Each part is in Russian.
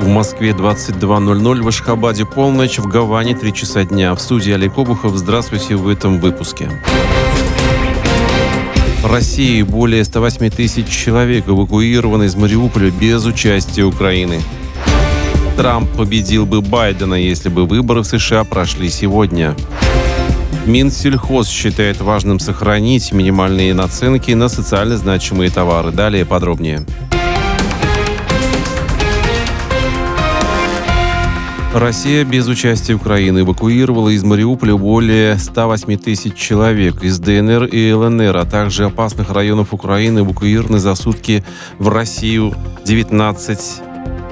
В Москве 22:00, в Ашхабаде полночь, в Гаване 3 часа дня. В студии Олег Обухов. Здравствуйте в этом выпуске. В России более 108 тысяч человек эвакуированы из Мариуполя без участия Украины. Трамп победил бы Байдена, если бы выборы в США прошли сегодня. Минсельхоз считает важным сохранить минимальные наценки на социально значимые товары. Далее подробнее. Россия без участия Украины эвакуировала из Мариуполя более 108 тысяч человек. Из ДНР и ЛНР, а также опасных районов Украины эвакуированы за сутки в Россию 19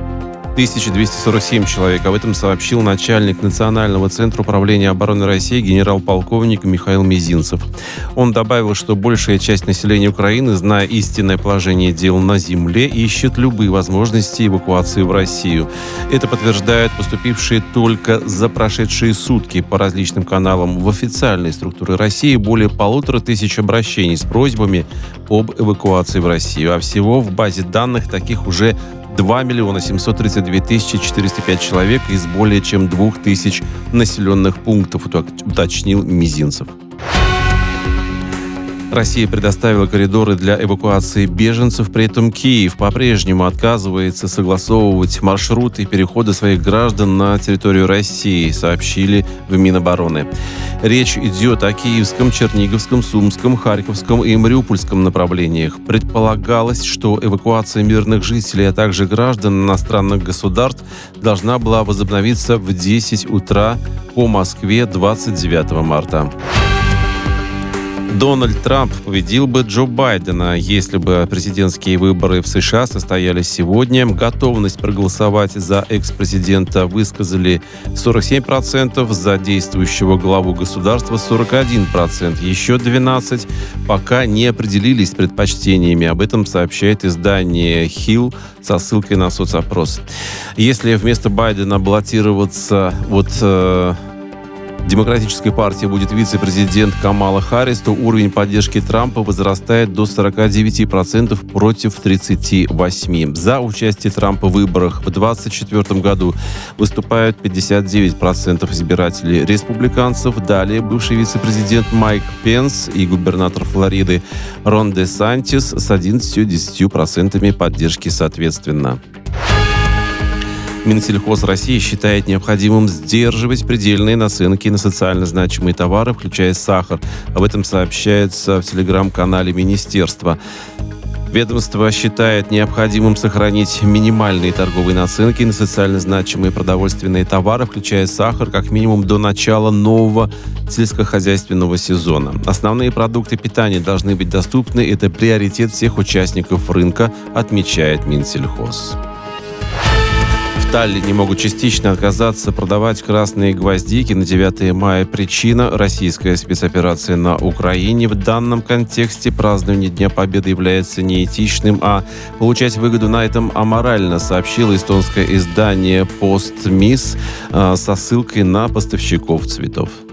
247 человек. Об этом сообщил начальник Национального центра управления обороны России генерал-полковник Михаил Мизинцев. Он добавил, что большая часть населения Украины, зная истинное положение дел на земле, ищет любые возможности эвакуации в Россию. Это подтверждают поступившие только за прошедшие сутки по различным каналам в официальной структуре России более 1500 обращений с просьбами об эвакуации в Россию. А всего в базе данных таких уже 2 732 405 человек из более чем 2000 населенных пунктов, уточнил Мизинцев. Россия предоставила коридоры для эвакуации беженцев, при этом Киев по-прежнему отказывается согласовывать маршруты перехода своих граждан на территорию России, сообщили в Минобороны. Речь идет о Киевском, Черниговском, Сумском, Харьковском и Мариупольском направлениях. Предполагалось, что эвакуация мирных жителей, а также граждан иностранных государств должна была возобновиться в 10 утра по Москве 29 марта. Дональд Трамп победил бы Джо Байдена, если бы президентские выборы в США состоялись сегодня. Готовность проголосовать за экс-президента высказали 47%, за действующего главу государства 41%. Еще 12% пока не определились с предпочтениями. Об этом сообщает издание Hill со ссылкой на соцопрос. Если вместо Байдена баллотироваться Демократической партии будет вице-президент Камала Харрис, то уровень поддержки Трампа возрастает до 49% против 38%. За участие Трампа в выборах в 2024 году выступают 59% избирателей республиканцев. Далее бывший вице-президент Майк Пенс и губернатор Флориды Рон Де Сантис с 11-10% поддержки соответственно. Минсельхоз России считает необходимым сдерживать предельные наценки на социально значимые товары, включая сахар. Об этом сообщается в телеграм-канале министерства. Ведомство считает необходимым сохранить минимальные торговые наценки на социально значимые продовольственные товары, включая сахар, как минимум до начала нового сельскохозяйственного сезона. Основные продукты питания должны быть доступны. Это приоритет всех участников рынка, отмечает Минсельхоз. В Таллине могут частично отказаться продавать красные гвоздики на 9 мая. Причина – российская спецоперация на Украине. В данном контексте празднование Дня Победы является неэтичным, а получать выгоду на этом аморально, сообщило эстонское издание «Постмис» со ссылкой на поставщиков цветов.